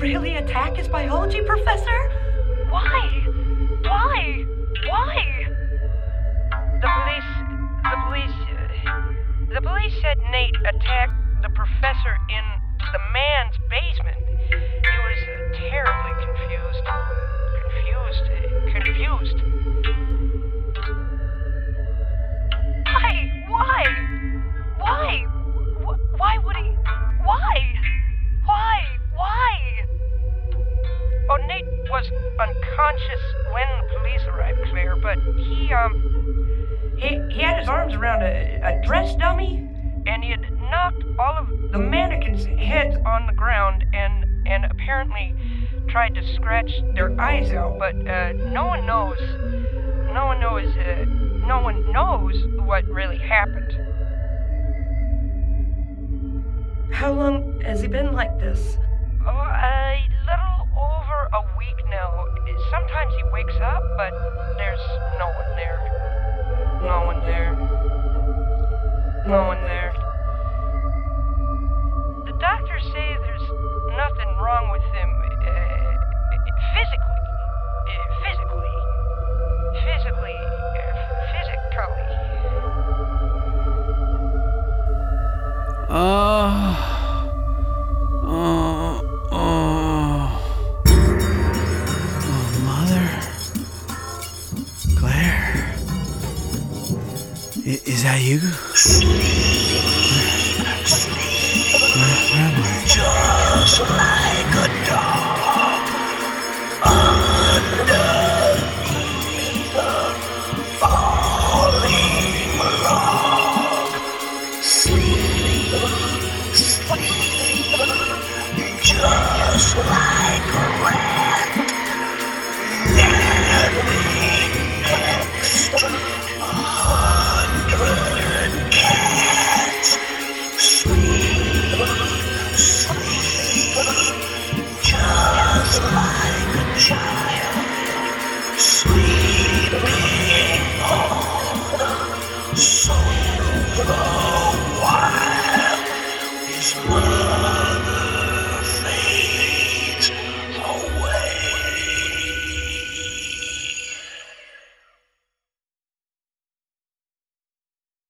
really attack his biology professor? Why? Why? Why? The police said Nate attacked the professor in the man's basement. He was terribly confused. Confused. Why? Why would he? Why? Oh, Nate was unconscious when the police arrived, Claire, but he had his arms around a dress dummy, and he had knocked all of the mannequins' heads on the ground and apparently tried to scratch their eyes out, but no one knows what really happened. How long has he been like this? Oh, a little over a week now. Sometimes he wakes up, but there's no one there. No one there. The doctors say there's nothing wrong with him physically. Mother? Claire? Is that you? Where am I? Just like a dog underneath a falling log. Sleep, just like a rat napping next to 100 cats. Sleep, just like a child, sleeping on so the while his mother